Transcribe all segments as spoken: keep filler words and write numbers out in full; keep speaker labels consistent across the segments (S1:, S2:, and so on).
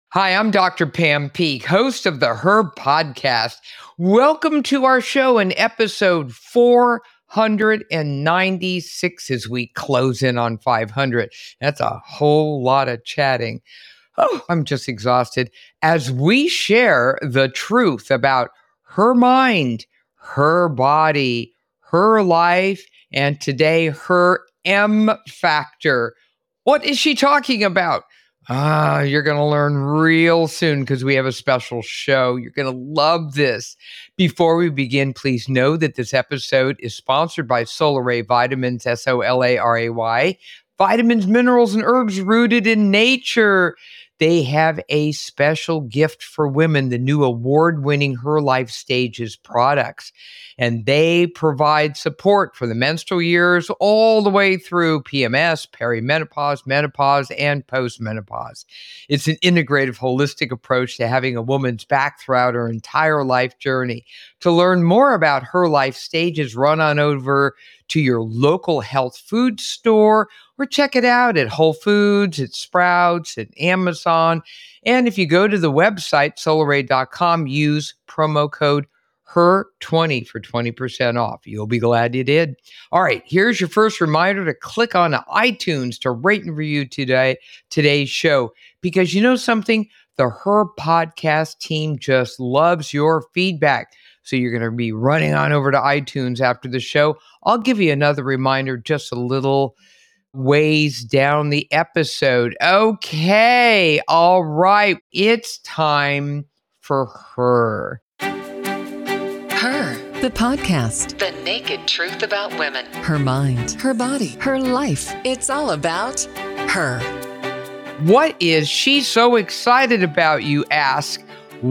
S1: Hi, I'm Doctor Pam Peak, host of the Herb Podcast. Welcome to our show in episode four ninety-six as we close in on five hundred. That's a whole lot of chatting. Oh, I'm just exhausted as we share the truth about her mind, her body, her life, and today her M factor. What is she talking about? Ah, you're going to learn real soon because we have a special show. You're going to love this. Before we begin, please know that this episode is sponsored by Solaray Vitamins, S O L A R A Y. Vitamins, minerals, and herbs rooted in nature. They have a special gift for women, the new award-winning Her Life Stages products. And they provide support for the menstrual years all the way through P M S, perimenopause, menopause, and postmenopause. It's an integrative, holistic approach to having a woman's back throughout her entire life journey. To learn more about Her Life Stages, run on over to your local health food store or check it out at Whole Foods, at Sprouts, at Amazon. And if you go to the website, solaray dot com, use promo code H E R twenty for twenty percent off. You'll be glad you did. All right, here's your first reminder to click on iTunes to rate and review today today's show. Because you know something? The Her Podcast team just loves your feedback. So you're going to be running on over to iTunes after the show. I'll give you another reminder just a little ways down the episode. Okay, all right. It's time for Her.
S2: Her, the podcast. The naked truth about women. Her mind, her body, her life. It's all about her.
S1: What is she so excited about, you ask?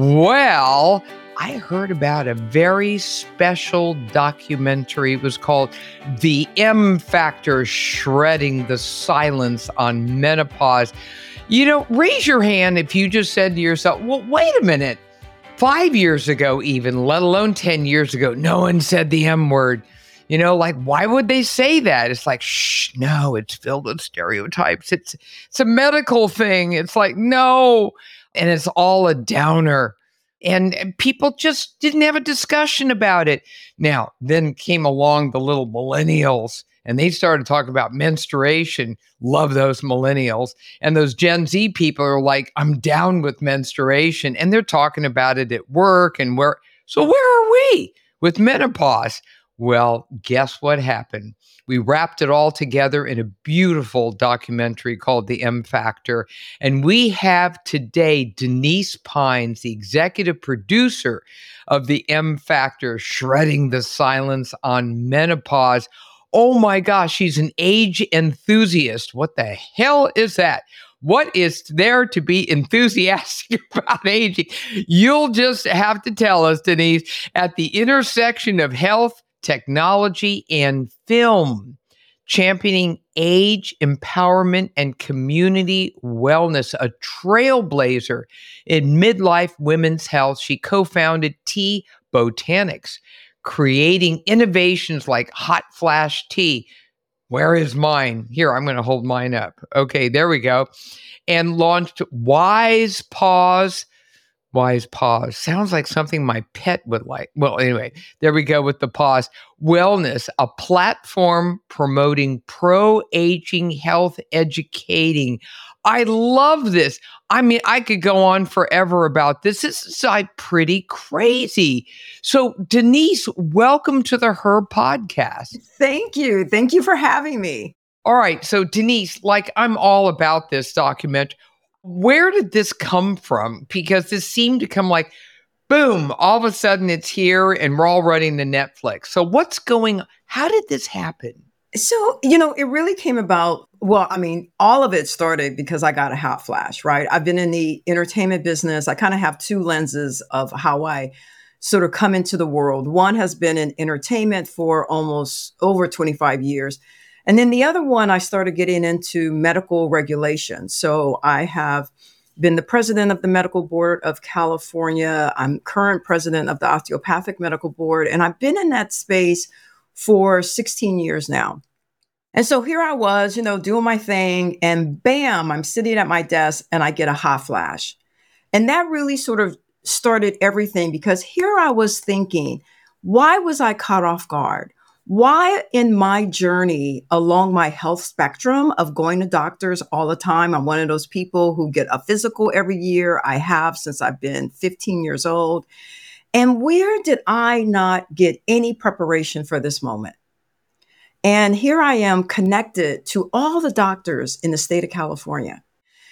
S1: Well, I heard about a very special documentary. It was called The M Factor, Shredding the Silence on Menopause. You know, raise your hand if you just said to yourself, well, wait a minute. Five years ago, even, let alone ten years ago, no one said the M word. You know, like, why would they say that? It's like, shh, no, it's filled with stereotypes. It's, it's a medical thing. It's like, no. And it's all a downer. And, and people just didn't have a discussion about it. Now, then came along the little millennials, and they started talking about menstruation. Love those millennials. And those Gen Z people are like, I'm down with menstruation. And they're talking about it at work and where. So where are we with menopause? Well, guess what happened? We wrapped it all together in a beautiful documentary called The M Factor. And we have today Denise Pines, the executive producer of The M Factor, Shredding the Silence on Menopause. Oh my gosh, she's an age enthusiast. What the hell is that? What is there to be enthusiastic about aging? You'll just have to tell us, Denise, at the intersection of health, technology, and film, championing age empowerment and community wellness, a trailblazer in midlife women's health. She co-founded T Botanics, creating innovations like hot flash tea. Where is mine? Here, I'm going to hold mine up. Okay, there we go. And launched Wise Paws. Wise Paws. Sounds like something my pet would like. Well, anyway, there we go with the paws. Wellness, a platform promoting pro-aging health educating. I love this. I mean, I could go on forever about this. This is like pretty crazy. So, Denise, welcome to the Her Podcast.
S3: Thank you. Thank you for having me.
S1: All right. So, Denise, like, I'm all about this document. Where did this come from? Because this seemed to come like, boom, all of a sudden it's here and we're all running to Netflix. So what's going on? How did this happen?
S3: So, you know, it really came about. Well, I mean, all of it started because I got a hot flash, right? I've been in the entertainment business. I kind of have two lenses of how I sort of come into the world. One has been in entertainment for almost over twenty-five years. And then the other one, I started getting into medical regulation. So I have been the president of the Medical Board of California. I'm current president of the Osteopathic Medical Board. And I've been in that space for sixteen years now. And so here I was, you know, doing my thing, and bam, I'm sitting at my desk and I get a hot flash. And that really sort of started everything because here I was thinking, why was I caught off guard? Why in my journey along my health spectrum of going to doctors all the time, I'm one of those people who get a physical every year. I have since I've been fifteen years old. And where did I not get any preparation for this moment? And here I am connected to all the doctors in the state of California.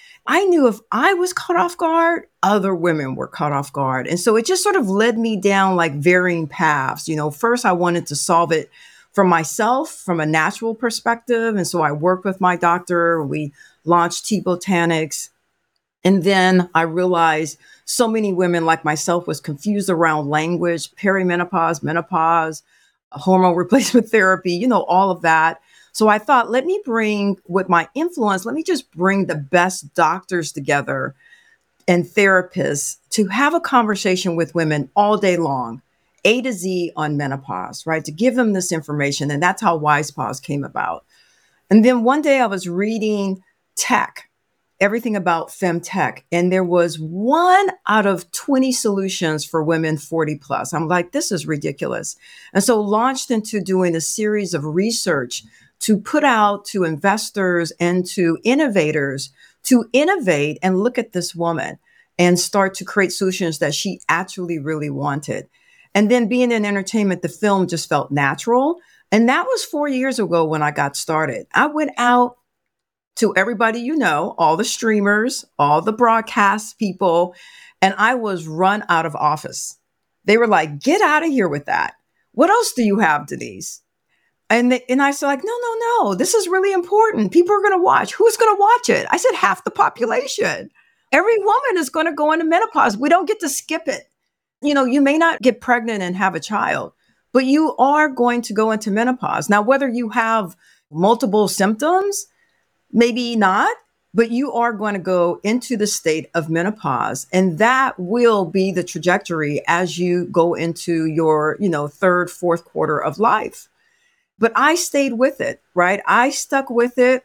S3: I knew if I was caught off guard, other women were caught off guard. And so it just sort of led me down like varying paths. You know, first I wanted to solve it for myself from a natural perspective. And so I worked with my doctor. We launched T Botanics. And then I realized so many women like myself was confused around language, perimenopause, menopause, hormone replacement therapy, you know, all of that. So I thought, let me bring, with my influence, let me just bring the best doctors together and therapists to have a conversation with women all day long, A to Z on menopause, right? To give them this information. And that's how WisePause came about. And then one day I was reading tech, everything about femtech. And there was one out of twenty solutions for women forty plus. I'm like, this is ridiculous. And so launched into doing a series of research to put out to investors and to innovators to innovate and look at this woman and start to create solutions that she actually really wanted. And then being in entertainment, the film just felt natural. And that was four years ago when I got started. I went out to everybody, you know, all the streamers, all the broadcast people, and I was run out of office. They were like, get out of here with that. What else do you have, Denise? And they, and I said, like, no, no, no, this is really important. People are going to watch. Who's going to watch it? I said, half the population. Every woman is going to go into menopause. We don't get to skip it. You know, you may not get pregnant and have a child, but you are going to go into menopause. Now, whether you have multiple symptoms, maybe not, but you are going to go into the state of menopause. And that will be the trajectory as you go into your, you know, third, fourth quarter of life. But I stayed with it, right? I stuck with it.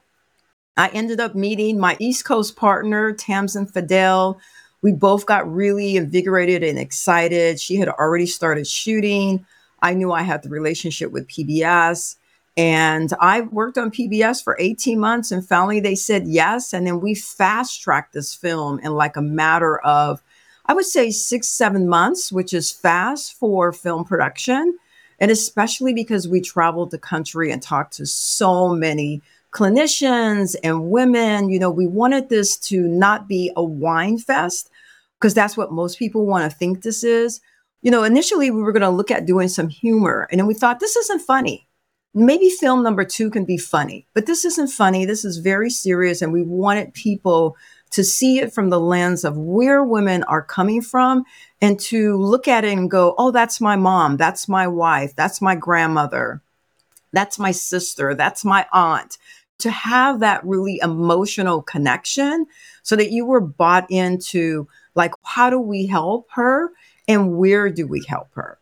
S3: I ended up meeting my East Coast partner, Tamsin Fidel. We both got really invigorated and excited. She had already started shooting. I knew I had the relationship with P B S. And I worked on P B S for eighteen months and finally they said yes. And then we fast tracked this film in like a matter of, I would say six, seven months, which is fast for film production. And especially because we traveled the country and talked to so many clinicians and women, you know, we wanted this to not be a wine fest because that's what most people want to think this is. You know, initially we were going to look at doing some humor and then we thought this isn't funny. Maybe film number two can be funny, but this isn't funny. This is very serious. And we wanted people to see it from the lens of where women are coming from and to look at it and go, oh, that's my mom. That's my wife. That's my grandmother. That's my sister. That's my aunt. To have that really emotional connection so that you were bought into like, how do we help her and where do we help her?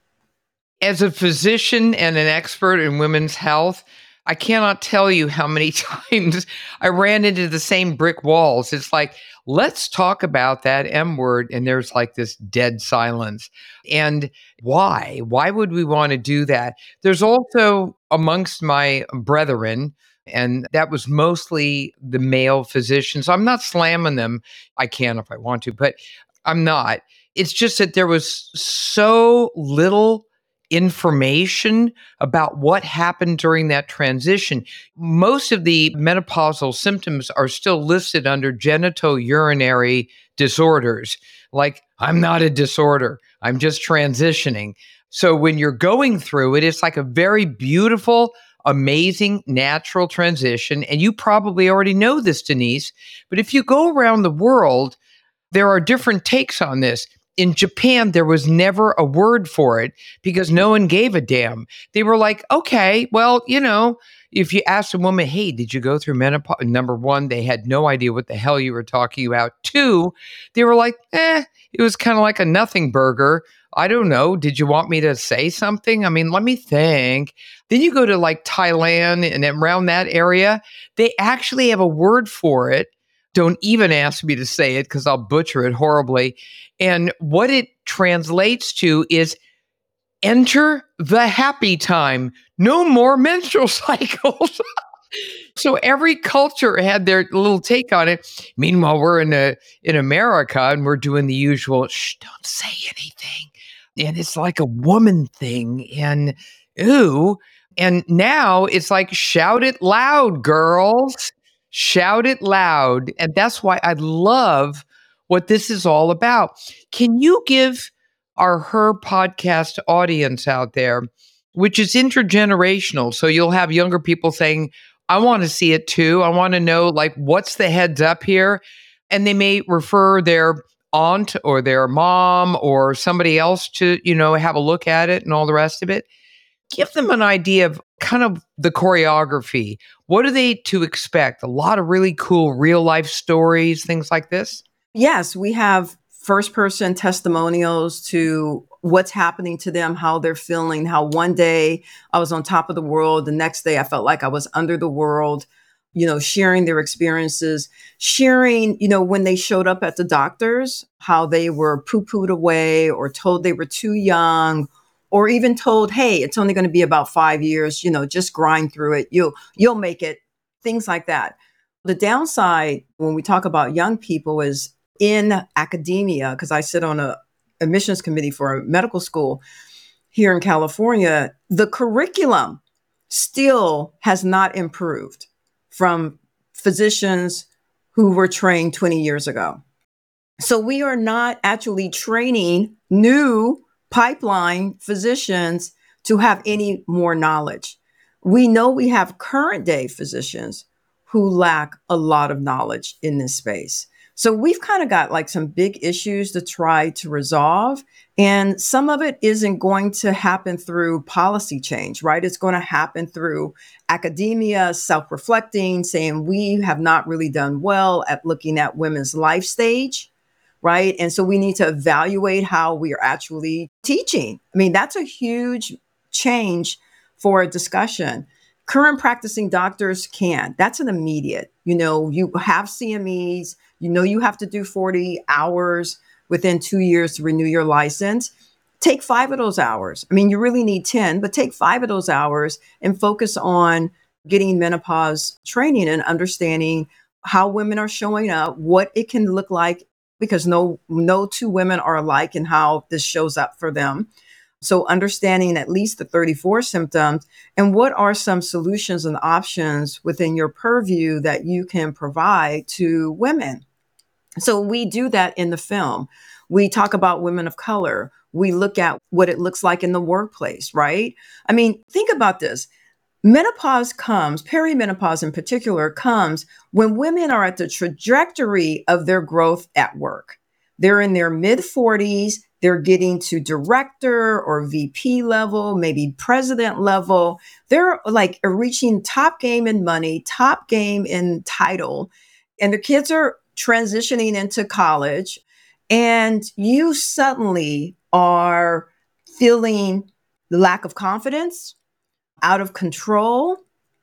S1: As a physician and an expert in women's health, I cannot tell you how many times I ran into the same brick walls. It's like, let's talk about that M word. And there's like this dead silence. And why? Why would we want to do that? There's also amongst my brethren, and that was mostly the male physicians. I'm not slamming them. I can if I want to, but I'm not. It's just that there was so little information about what happened during that transition. Most of the menopausal symptoms are still listed under genitourinary disorders. Like, I'm not a disorder, I'm just transitioning. So when you're going through it, it's like a very beautiful, amazing, natural transition. And you probably already know this, Denise, but if you go around the world, there are different takes on this. In Japan, there was never a word for it because no one gave a damn. They were like, okay, well, you know, if you asked a woman, hey, did you go through menopause? Number one, they had no idea what the hell you were talking about. Two, they were like, eh, it was kind of like a nothing burger. I don't know. Did you want me to say something? I mean, let me think. Then you go to like Thailand and around that area, they actually have a word for it. Don't even ask me to say it because I'll butcher it horribly. And what it translates to is enter the happy time. No more menstrual cycles. So every culture had their little take on it. Meanwhile, we're in a, in America and we're doing the usual, shh, don't say anything. And it's like a woman thing. And ooh. And now it's like, shout it loud, girls. Shout it loud. And that's why I love what this is all about. Can you give our Her podcast audience out there, which is intergenerational, so you'll have younger people saying, I want to see it too. I want to know, like, what's the heads up here? And they may refer their aunt or their mom or somebody else to, you know, have a look at it and all the rest of it. Give them an idea of kind of the choreography. What are they to expect? A lot of really cool real life stories, things like this?
S3: Yes, we have first person testimonials to what's happening to them, how they're feeling, how one day I was on top of the world. The next day I felt like I was under the world, you know, sharing their experiences, sharing, you know, when they showed up at the doctors, how they were poo-pooed away or told they were too young, or even told, hey, it's only going to be about five years, you know, just grind through it. You'll, you'll make it, things like that. The downside when we talk about young people is in academia, because I sit on a admissions committee for a medical school here in California, the curriculum still has not improved from physicians who were trained twenty years ago. So we are not actually training new pipeline physicians to have any more knowledge. We know we have current day physicians who lack a lot of knowledge in this space. So we've kind of got like some big issues to try to resolve. And some of it isn't going to happen through policy change, right? It's going to happen through academia, self-reflecting, saying we have not really done well at looking at women's life stage, right? And so we need to evaluate how we are actually teaching. I mean, that's a huge change for a discussion. Current practicing doctors can. That's an immediate. You know, you have C M Es, you know, you have to do forty hours within two years to renew your license. Take five of those hours. I mean, you really need ten, but take five of those hours and focus on getting menopause training and understanding how women are showing up, what it can look like, because no, no two women are alike in how this shows up for them. So understanding at least the thirty-four symptoms and what are some solutions and options within your purview that you can provide to women. So we do that in the film. We talk about women of color. We look at what it looks like in the workplace, right? I mean, think about this. Menopause comes, perimenopause in particular, comes when women are at the trajectory of their growth at work. They're in their mid forties. They're getting to director or V P level, maybe president level. They're like reaching top game in money, top game in title, and the kids are transitioning into college. And you suddenly are feeling the lack of confidence, out of control,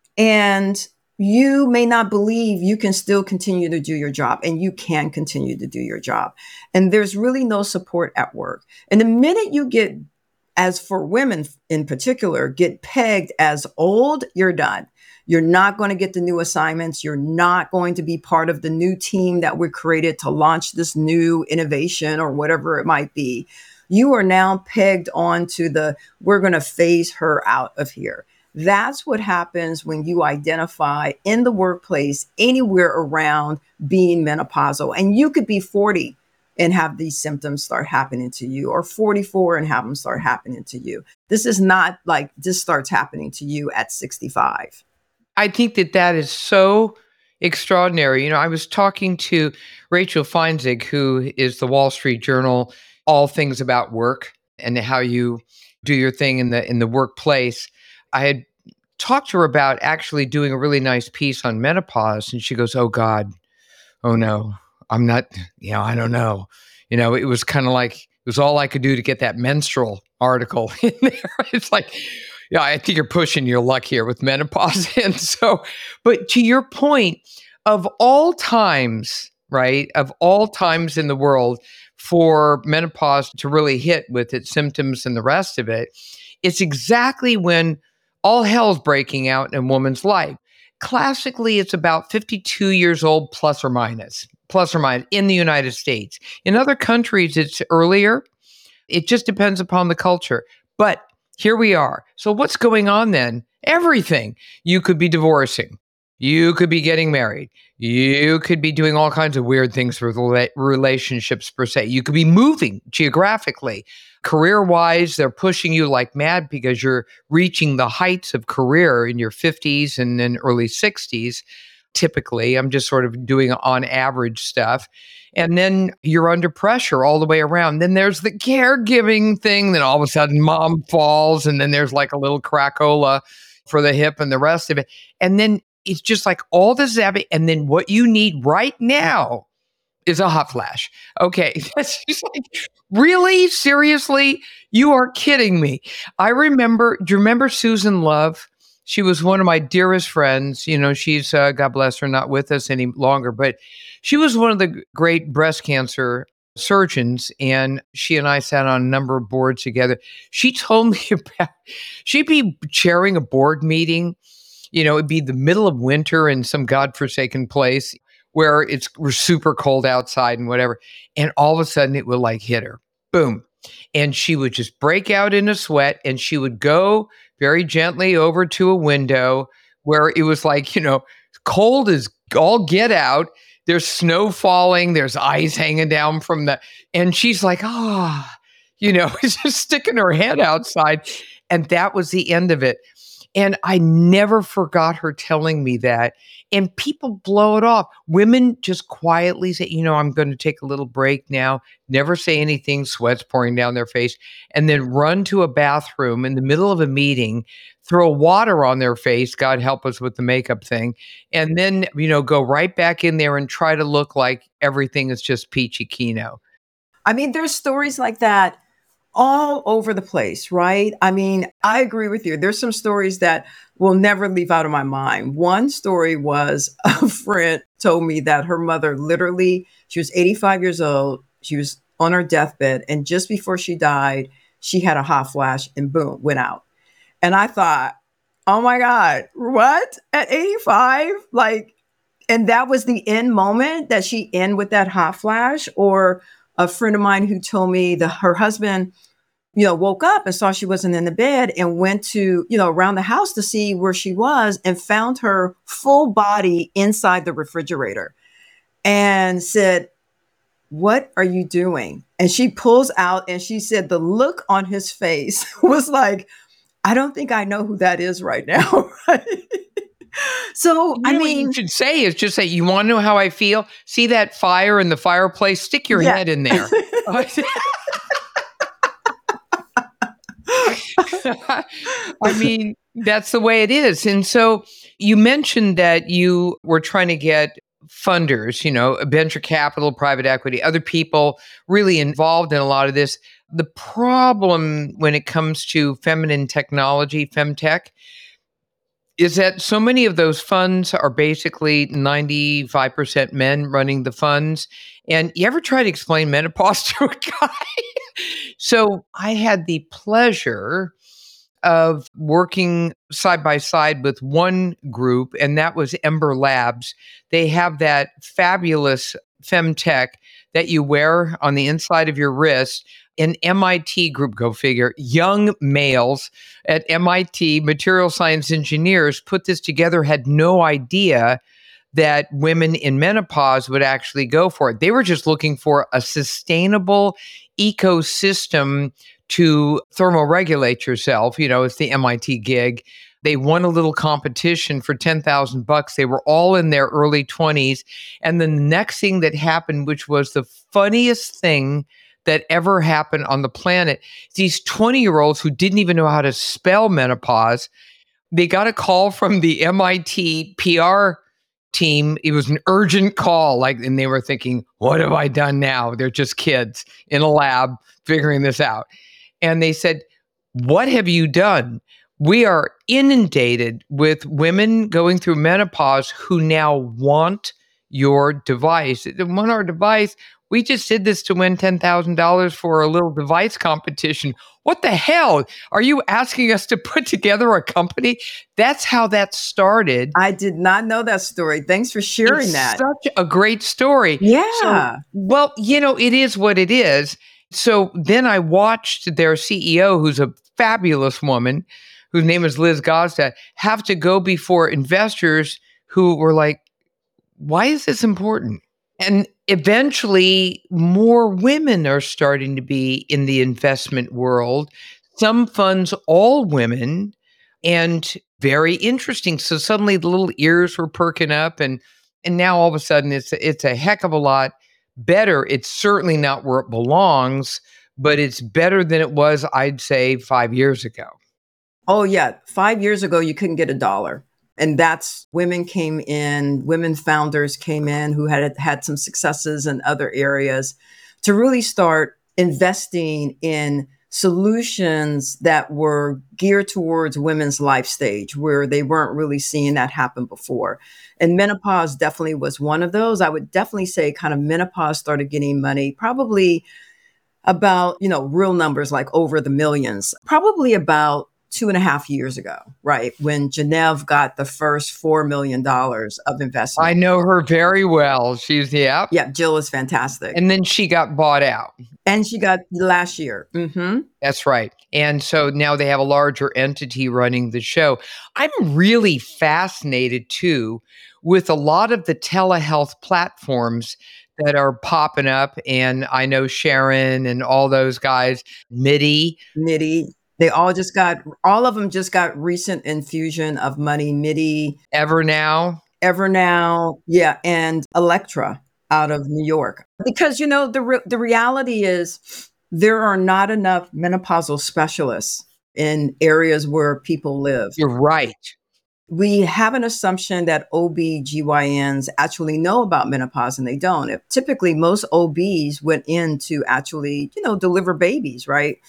S3: and you may not believe you can still continue to do your job, and you can continue to do your job. And there's really no support at work. And the minute you get, as for women in particular, get pegged as old, you're done. You're not going to get the new assignments. You're not going to be part of the new team that we created to launch this new innovation or whatever it might be. You are now pegged onto the, we're going to phase her out of here. That's what happens when you identify in the workplace anywhere around being menopausal. And you could be forty and have these symptoms start happening to you, or forty-four and have them start happening to you. This is not like this starts happening to you at sixty-five.
S1: I think that that is so extraordinary. You know, I was talking to Rachel Feinzig, who is the Wall Street Journal, all things about work and how you do your thing in the in the workplace. I had talked to her about actually doing a really nice piece on menopause, and she goes, "Oh God, oh no, I'm not, you know, I don't know." You know, it was kind of like, it was all I could do to get that menstrual article in there. It's like, yeah, I think you're pushing your luck here with menopause. And so, but to your point of all times, right, of all times in the world for menopause to really hit with its symptoms and the rest of it, it's exactly when all hell's breaking out in a woman's life. Classically, it's about fifty-two years old, plus or minus, plus or minus in the United States. In other countries, it's earlier. It just depends upon the culture. But here we are. So what's going on then? Everything. You could be divorcing. You could be getting married. You could be doing all kinds of weird things with rela- relationships per se. You could be moving geographically. Career-wise, they're pushing you like mad because you're reaching the heights of career in your fifties and then early sixties. Typically, I'm just sort of doing on average stuff. And then you're under pressure all the way around. Then there's the caregiving thing. Then all of a sudden mom falls and then there's like a little cracola for the hip and the rest of it. And then it's just like all this is happening. And then what you need right now is a hot flash. Okay. That's just like, really? Seriously? You are kidding me. I remember, do you remember Susan Love? She was one of my dearest friends. You know, she's, uh, God bless her, not with us any longer, but she was one of the great breast cancer surgeons. And she and I sat on a number of boards together. She told me about, she'd be chairing a board meeting. You know, it'd be the middle of winter in some godforsaken place where it's we're super cold outside and whatever. And all of a sudden it would like hit her. Boom. And she would just break out in a sweat and she would go very gently over to a window where it was like, you know, cold as all get out. There's snow falling. There's ice hanging down from the, and she's like, ah, oh, you know, just sticking her head outside. And that was the end of it. And I never forgot her telling me that. And people blow it off. Women just quietly say, you know, I'm going to take a little break now, never say anything, sweat's pouring down their face, and then run to a bathroom in the middle of a meeting, throw water on their face, God help us with the makeup thing, and then, you know, go right back in there and try to look like everything is just peachy keno.
S3: I mean, there's stories like that all over the place, right? I mean, I agree with you. There's some stories that will never leave out of my mind. One story was a friend told me that her mother literally, she was eighty-five years old. She was on her deathbed. And just before she died, she had a hot flash and boom, went out. And I thought, oh my God, what? At eighty-five? Like, and that was the end moment that she ended with that hot flash? Or a friend of mine who told me that her husband, you know, woke up and saw she wasn't in the bed and went to, you know, around the house to see where she was and found her full body inside the refrigerator and said, what are you doing? And she pulls out and she said the look on his face was like, I don't think I know who that is right now. Right? So,
S1: you
S3: I
S1: know,
S3: mean,
S1: what you should say is just say, you want to know how I feel? See that fire in the fireplace? Stick your
S3: yeah.
S1: head in there. I mean, that's the way it is. And so you mentioned that you were trying to get funders, you know, venture capital, private equity, other people really involved in a lot of this. The problem when it comes to feminine technology, femtech, is that so many of those funds are basically ninety-five percent men running the funds. And you ever try to explain menopause to a guy? So I had the pleasure of working side by side with one group, and that was Ember Labs. They have that fabulous femtech that you wear on the inside of your wrist. An M I T group, go figure, young males at M I T, material science engineers, put this together, had no idea that women in menopause would actually go for it. They were just looking for a sustainable ecosystem to thermoregulate yourself. You know, it's the M I T gig. They won a little competition for ten thousand bucks. They were all in their early twenties. And then the next thing that happened, which was the funniest thing that ever happened on the planet, these twenty-year-olds who didn't even know how to spell menopause, they got a call from the M I T P R team. It was an urgent call, like, and they were thinking, what have I done now? They're just kids in a lab figuring this out. And they said, what have you done? We are inundated with women going through menopause who now want your device. And when our device, we just did this to win ten thousand dollars for a little device competition. What the hell? Are you asking us to put together a company? That's how that started.
S3: I did not know that story. Thanks for sharing
S1: It's
S3: that.
S1: such a great story.
S3: Yeah.
S1: So, well, you know, it is what it is. So then I watched their C E O, who's a fabulous woman, whose name is Liz Gosda, have to go before investors who were like, why is this important? And eventually, more women are starting to be in the investment world. Some funds, all women, and very interesting. So suddenly the little ears were perking up, and and now all of a sudden it's it's a heck of a lot better. It's certainly not where it belongs, but it's better than it was, I'd say, five years ago.
S3: Oh, yeah. Five years ago, you couldn't get a dollar. And that's women came in, women founders came in who had had some successes in other areas to really start investing in solutions that were geared towards women's life stage where they weren't really seeing that happen before. And menopause definitely was one of those. I would definitely say kind of menopause started getting money probably about, you know, real numbers like over the millions, probably about two and a half years ago, right? When Genève got the first four million dollars of investment.
S1: I know her very well. She's, yeah.
S3: Yeah, Jill is fantastic.
S1: And then she got bought out.
S3: And she got last year. Mm-hmm.
S1: That's right. And so now they have a larger entity running the show. I'm really fascinated too with a lot of the telehealth platforms that are popping up. And I know Sharon and all those guys, Midi.
S3: Midi. They all just got, all of them just got recent infusion of money. Midi.
S1: Evernow.
S3: Evernow. Yeah. And Electra out of New York. Because, you know, the re- the reality is there are not enough menopausal specialists in areas where people live.
S1: You're right.
S3: We have an assumption that O B G Y Ns actually know about menopause, and they don't. If, typically, most O Bs went in to actually, you know, deliver babies, right?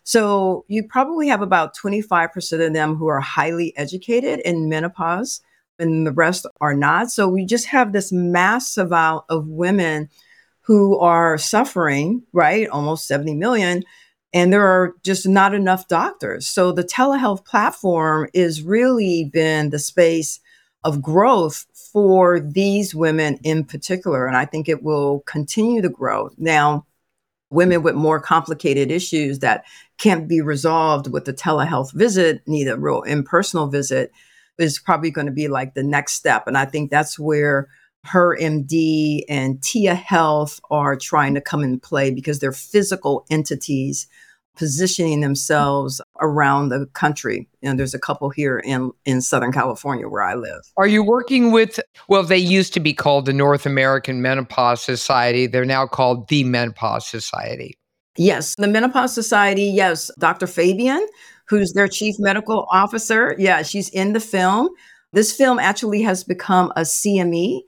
S3: So you probably have about twenty-five percent of them who are highly educated in menopause, and the rest are not. So we just have this massive amount of women who are suffering, right? Almost seventy million. And there are just not enough doctors. So the telehealth platform is really been the space of growth for these women in particular. And I think it will continue to grow. Now, women with more complicated issues that can't be resolved with the telehealth visit, need a real impersonal visit, is probably going to be like the next step. And I think that's where Her M D and Tia Health are trying to come in play because they're physical entities positioning themselves around the country. And there's a couple here in, in Southern California where I live.
S1: Are you working with, well, they used to be called the North American Menopause Society. They're now called the Menopause Society.
S3: Yes, the Menopause Society. Yes, Doctor Fabian, who's their chief medical officer. Yeah, she's in the film. This film actually has become a C M E.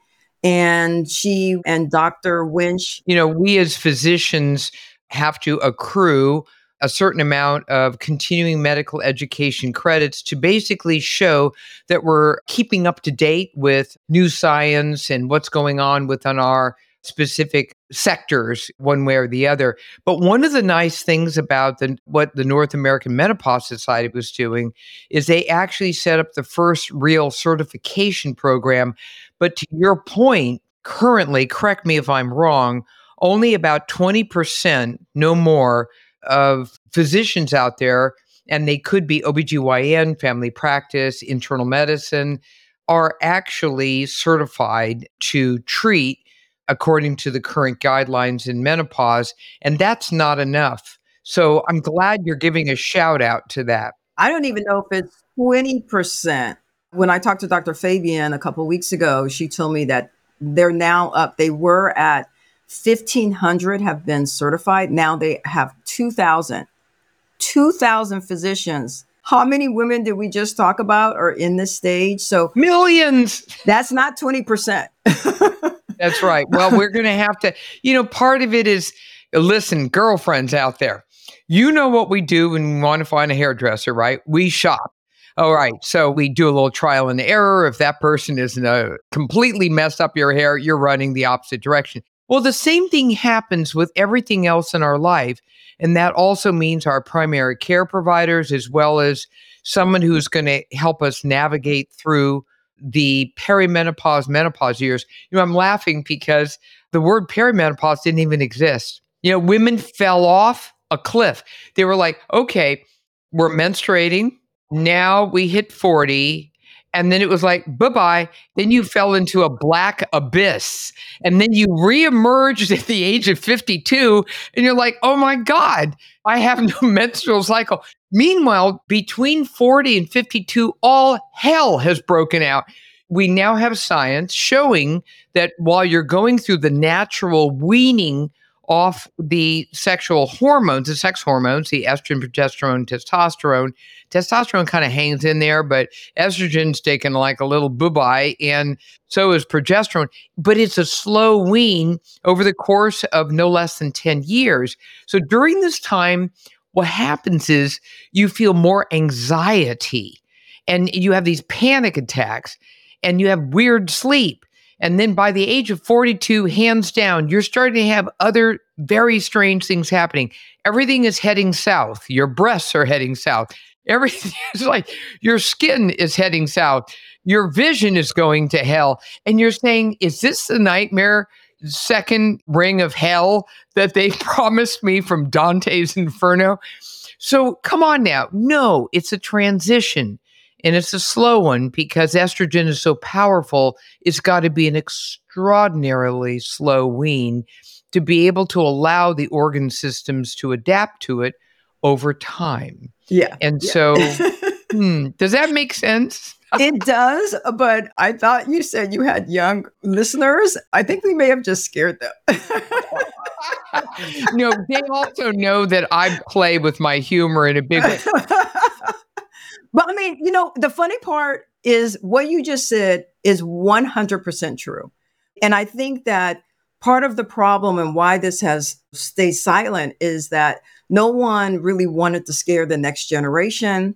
S3: And she and Doctor Winch.
S1: You know, we as physicians have to accrue a certain amount of continuing medical education credits to basically show that we're keeping up to date with new science and what's going on within our specific sectors, one way or the other. But one of the nice things about the, what the North American Menopause Society was doing is they actually set up the first real certification program. But to your point, currently, correct me if I'm wrong, only about twenty percent, no more, of physicians out there, and they could be O B G Y N, family practice, internal medicine, are actually certified to treat according to the current guidelines in menopause. And that's not enough. So I'm glad you're giving a shout out to that.
S3: I don't even know if it's twenty percent. When I talked to Doctor Fabian a couple of weeks ago, she told me that they're now up. They were at fifteen hundred have been certified. Now they have two thousand. two thousand physicians. How many women did we just talk about are in this stage? So
S1: millions.
S3: That's not twenty percent.
S1: That's right. Well, we're going to have to, you know, part of it is, listen, girlfriends out there, you know what we do when we want to find a hairdresser, right? We shop. All right. So we do a little trial and error. If that person is uh, completely messed up your hair, you're running the opposite direction. Well, the same thing happens with everything else in our life. And that also means our primary care providers, as well as someone who's going to help us navigate through the perimenopause, menopause years. You know, I'm laughing because the word perimenopause didn't even exist. You know, women fell off a cliff. They were like, okay, we're menstruating. Now we hit forty. And then it was like, bye-bye. Then you fell into a black abyss. And then you reemerged at the age of fifty-two. And you're like, oh my God, I have no menstrual cycle. Meanwhile, between forty and fifty-two, all hell has broken out. We now have science showing that while you're going through the natural weaning off the sexual hormones, the sex hormones, the estrogen, progesterone, testosterone. Testosterone kind of hangs in there, but estrogen's taken like a little boo-bye, and so is progesterone. But it's a slow wean over the course of no less than ten years. So during this time, what happens is you feel more anxiety, and you have these panic attacks, and you have weird sleep. And then by the age of forty-two, hands down, you're starting to have other very strange things happening. Everything is heading south. Your breasts are heading south. Everything is like your skin is heading south. Your vision is going to hell. And you're saying, is this the nightmare second ring of hell that they promised me from Dante's Inferno? So come on now. No, it's a transition. And it's a slow one because estrogen is so powerful. It's got to be an extraordinarily slow wean to be able to allow the organ systems to adapt to it over time.
S3: Yeah.
S1: And
S3: yeah.
S1: so, hmm, does that make sense?
S3: It does, but I thought you said you had young listeners. I think we may have just scared them.
S1: No, they also know that I play with my humor in a big way.
S3: But I mean, you know, the funny part is what you just said is one hundred percent true. And I think that part of the problem and why this has stayed silent is that no one really wanted to scare the next generation.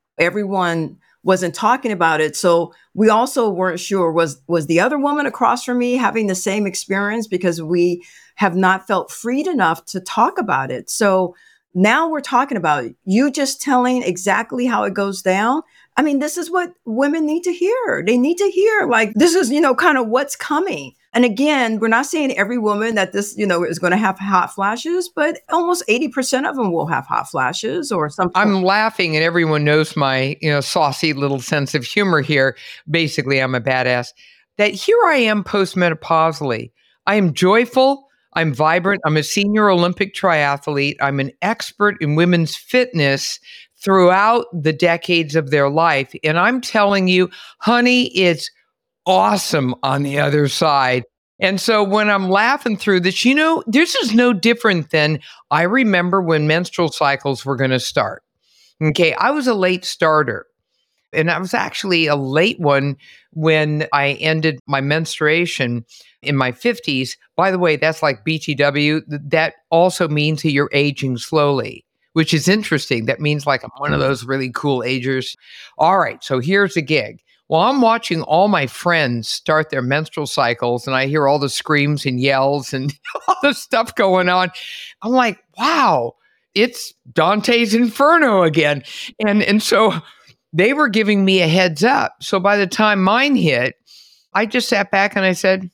S3: Everyone wasn't talking about it. So we also weren't sure, was, was the other woman across from me having the same experience, because we have not felt freed enough to talk about it. So now we're talking about it. You just telling exactly how it goes down. I mean, this is what women need to hear. They need to hear, like, this is, you know, kind of what's coming. And again, we're not saying every woman that this, you know, is going to have hot flashes, but almost eighty percent of them will have hot flashes or something.
S1: I'm laughing and everyone knows my, you know, saucy little sense of humor here. Basically, I'm a badass. That here I am postmenopausally. I am joyful. I'm vibrant. I'm a senior Olympic triathlete. I'm an expert in women's fitness throughout the decades of their life. And I'm telling you, honey, it's awesome on the other side. And so when I'm laughing through this, you know, this is no different than I remember when menstrual cycles were going to start. Okay, I was a late starter. And I was actually a late one when I ended my menstruation in my fifties. By the way, that's like B T W. That also means that you're aging slowly, which is interesting. That means like I'm one of those really cool agers. All right, so here's the gig. Well, I'm watching all my friends start their menstrual cycles, and I hear all the screams and yells and all the stuff going on. I'm like, wow, it's Dante's Inferno again. And, and so they were giving me a heads up. So by the time mine hit, I just sat back and I said,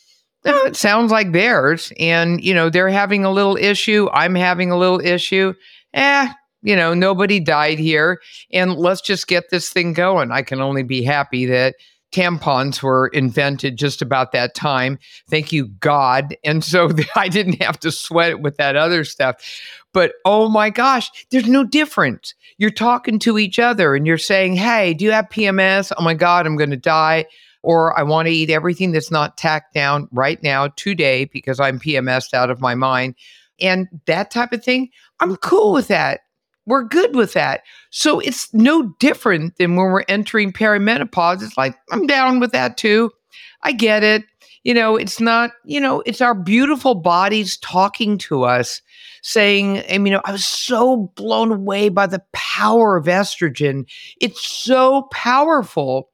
S1: oh, it sounds like theirs. And, you know, they're having a little issue. I'm having a little issue. Eh, you know, nobody died here. And let's just get this thing going. I can only be happy that tampons were invented just about that time. Thank you, God. And so I didn't have to sweat it with that other stuff. But oh my gosh, there's no difference. You're talking to each other and you're saying, hey, do you have P M S? Oh my God, I'm going to die. Or I want to eat everything that's not tacked down right now today because I'm P M S'd out of my mind. And that type of thing, I'm cool with that. We're good with that. So it's no different than when we're entering perimenopause. It's like, I'm down with that too. I get it. You know, it's not, you know, it's our beautiful bodies talking to us, saying, I mean, you know, I was so blown away by the power of estrogen. It's so powerful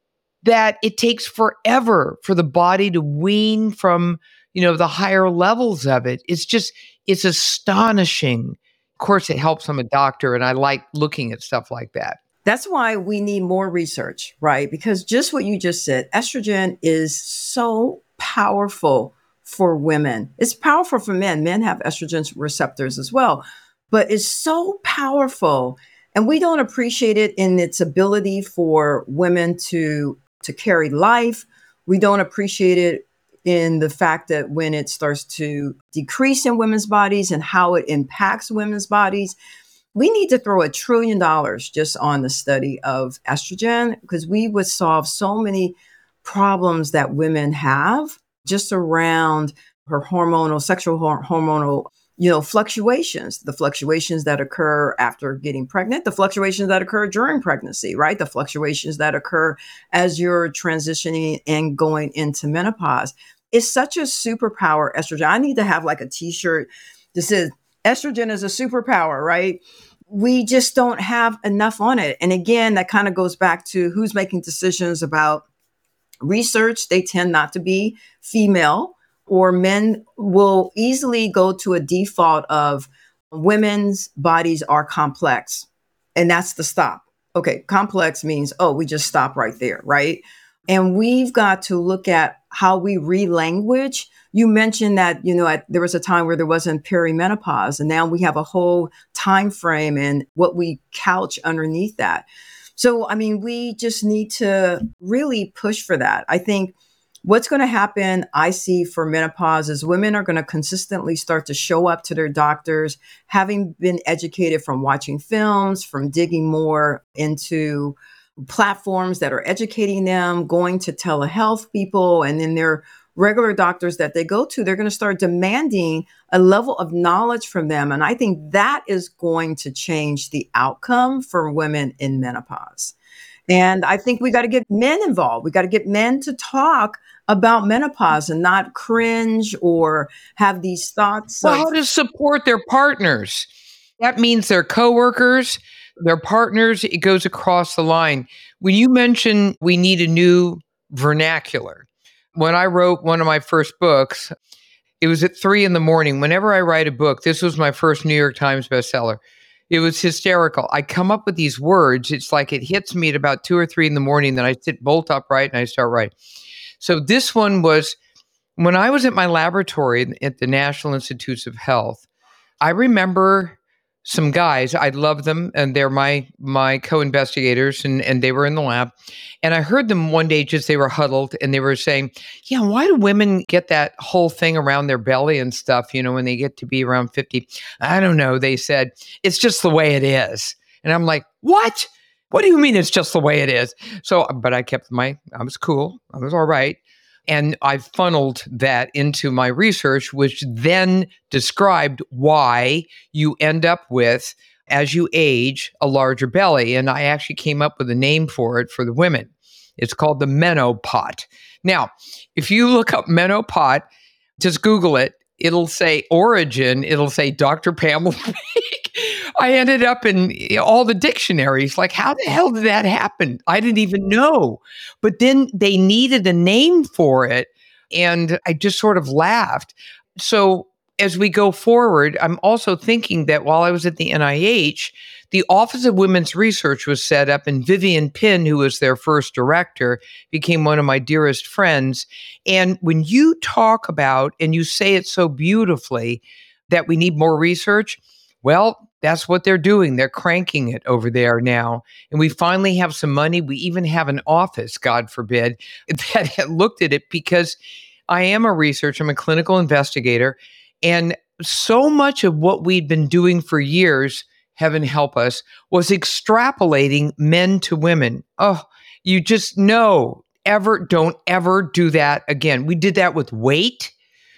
S1: that it takes forever for the body to wean from, you know, the higher levels of it. It's just, it's astonishing. Of course, it helps. I'm a doctor and I like looking at stuff like that.
S3: That's why we need more research, right? Because just what you just said, estrogen is so powerful for women. It's powerful for men. Men have estrogen receptors as well, but it's so powerful. And we don't appreciate it in its ability for women to, to carry life. We don't appreciate it in the fact that when it starts to decrease in women's bodies and how it impacts women's bodies. We need to throw a trillion dollars just on the study of estrogen, because we would solve so many problems that women have just around her hormonal, sexual hor- hormonal, you know, fluctuations, the fluctuations that occur after getting pregnant, the fluctuations that occur during pregnancy, right? The fluctuations that occur as you're transitioning and going into menopause. It's such a superpower, estrogen. I need to have like a t-shirt that says, estrogen is a superpower, right? We just don't have enough on it. And again, that kind of goes back to who's making decisions about research. They tend not to be female, or men will easily go to a default of women's bodies are complex. And that's the stop. Okay, complex means, oh, we just stop right there, right? And we've got to look at how we re-language. You mentioned that, you know, at, there was a time where there wasn't perimenopause, and now we have a whole time frame and what we couch underneath that. So, I mean, we just need to really push for that. I think what's going to happen, I see for menopause, is women are going to consistently start to show up to their doctors, having been educated from watching films, from digging more into platforms that are educating them, going to telehealth people, and then their regular doctors that they go to, they're going to start demanding a level of knowledge from them. And I think that is going to change the outcome for women in menopause. And I think we got to get men involved. We got to get men to talk about menopause and not cringe or have these thoughts.
S1: Well,
S3: of,
S1: how to support their partners. That means their coworkers, their partners. It goes across the line. When you mention we need a new vernacular, when I wrote one of my first books, it was at three in the morning. Whenever I write a book, this was my first New York Times bestseller. It was hysterical. I come up with these words. It's like it hits me at about two or three in the morning. Then I sit bolt upright and I start writing. So this one was, when I was at my laboratory at the National Institutes of Health, I remember some guys, I love them, and they're my my co-investigators, and, and they were in the lab. And I heard them one day, just they were huddled, and they were saying, yeah, why do women get that whole thing around their belly and stuff, you know, when they get to be around fifty? I don't know, they said, it's just the way it is. And I'm like, what? What do you mean it's just the way it is? So, but I kept my, I was cool, I was all right. And I funneled that into my research, which then described why you end up with, as you age, a larger belly. And I actually came up with a name for it for the women. It's called the menopot. Now, if you look up menopot, just Google it. It'll say origin. It'll say Doctor Pamela Peeke. I ended up in all the dictionaries. Like, how the hell did that happen? I didn't even know. But then they needed a name for it. And I just sort of laughed. So as we go forward, I'm also thinking that while I was at the N I H, the Office of Women's Research was set up, and Vivian Pinn, who was their first director, became one of my dearest friends. And when you talk about, and you say it so beautifully, that we need more research, well, that's what they're doing. They're cranking it over there now. And we finally have some money. We even have an office, God forbid, that looked at it, because I am a researcher. I'm a clinical investigator. And so much of what we'd been doing for years, heaven help us, was extrapolating men to women. Oh, you just know, ever, don't ever do that again. We did that with weight.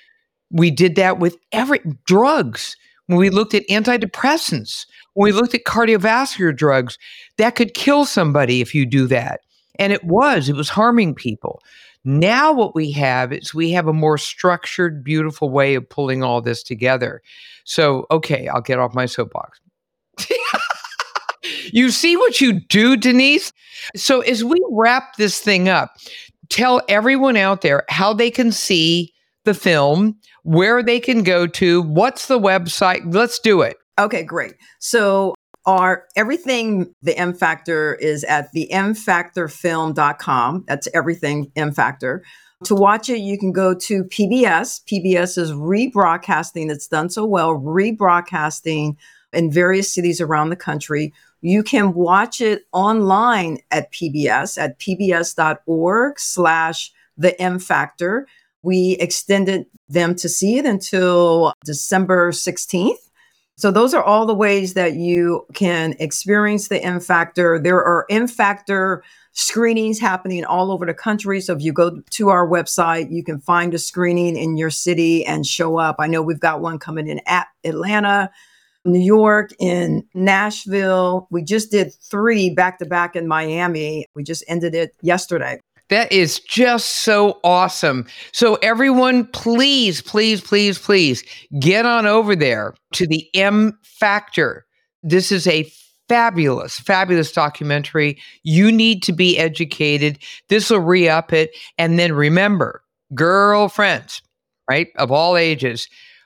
S1: We did that with every drugs. When we looked at antidepressants, when we looked at cardiovascular drugs, that could kill somebody if you do that. And it was, it was harming people. Now what we have is we have a more structured, beautiful way of pulling all this together. So, okay, I'll get off my soapbox. You see what you do, Denise? So as we wrap this thing up, tell everyone out there how they can see the film, where they can go to, what's the website? Let's do it.
S3: Okay, great. So our everything, the M Factor, is at the m factor film dot com. That's everything M Factor. To watch it, you can go to P B S. P B S is rebroadcasting. It's done so well, rebroadcasting in various cities around the country. You can watch it online at P B S at pbs.org slash the M Factor. We extended them to see it until December sixteenth. So those are all the ways that you can experience the M Factor. There are M Factor screenings happening all over the country. So if you go to our website, you can find a screening in your city and show up. I know we've got one coming in at Atlanta, New York, in Nashville. We just did three back to back in Miami. We just ended it yesterday.
S1: That is just so awesome. So everyone, please, please, please, please get on over there to the M Factor. This is a fabulous, fabulous documentary. You need to be educated. This will re-up it. And then remember, girlfriends, right, of all ages,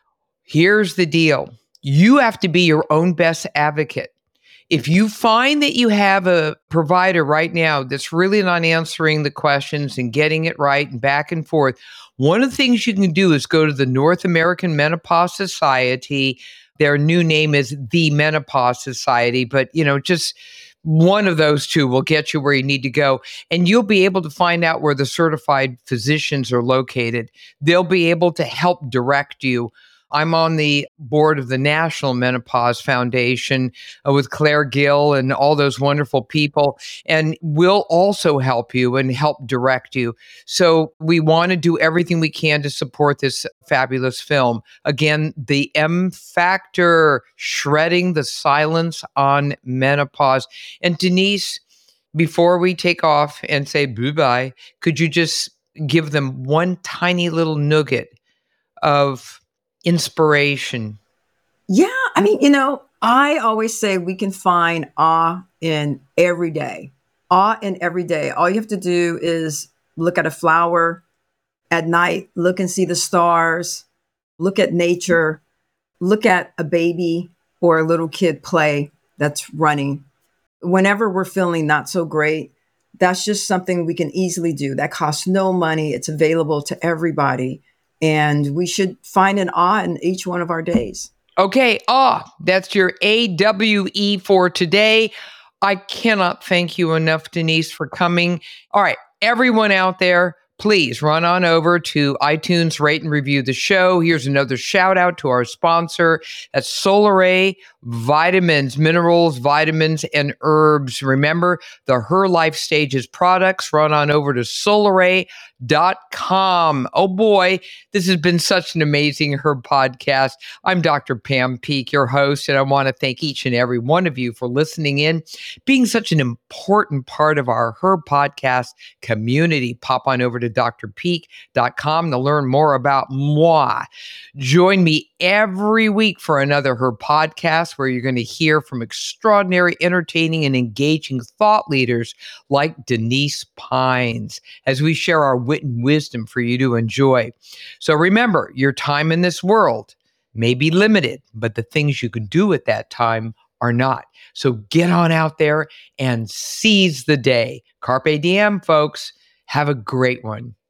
S1: here's the deal. You have to be your own best advocate. If you find that you have a provider right now that's really not answering the questions and getting it right and back and forth, one of the things you can do is go to the North American Menopause Society. Their new name is the Menopause Society, but you know, just one of those two will get you where you need to go. And you'll be able to find out where the certified physicians are located. They'll be able to help direct you. I'm on the board of the National Menopause Foundation uh, with Claire Gill and all those wonderful people, and we'll also help you and help direct you. So we want to do everything we can to support this fabulous film. Again, the M Factor, Shredding the Silence on Menopause. And Denise, before we take off and say bye-bye, could you just give them one tiny little nugget of inspiration?
S3: Yeah. I mean, you know, I always say we can find awe in every day. Awe in every day. All you have to do is look at a flower at night, look and see the stars, look at nature, look at a baby or a little kid play that's running. Whenever we're feeling not so great, that's just something we can easily do. That costs no money. It's available to everybody. And we should find an awe in each one of our days.
S1: Okay, awe. That's your A W E for today. I cannot thank you enough, Denise, for coming. All right, everyone out there, please run on over to iTunes, rate and review the show. Here's another shout out to our sponsor. That's Solaray Vitamins, Minerals, Vitamins, and Herbs. Remember, the Her Life Stages products. Run on over to solaray dot com. Oh boy, this has been such an amazing Herb podcast. I'm Doctor Pam Peeke, your host, and I want to thank each and every one of you for listening in, being such an important part of our Herb podcast community. Pop on over to d r peeke dot com to learn more about moi. Join me every week for another Herb podcast where you're going to hear from extraordinary, entertaining, and engaging thought leaders like Denise Pines as we share our wit and wisdom for you to enjoy. So remember, your time in this world may be limited, but the things you can do at that time are not. So get on out there and seize the day. Carpe diem, folks. Have a great one.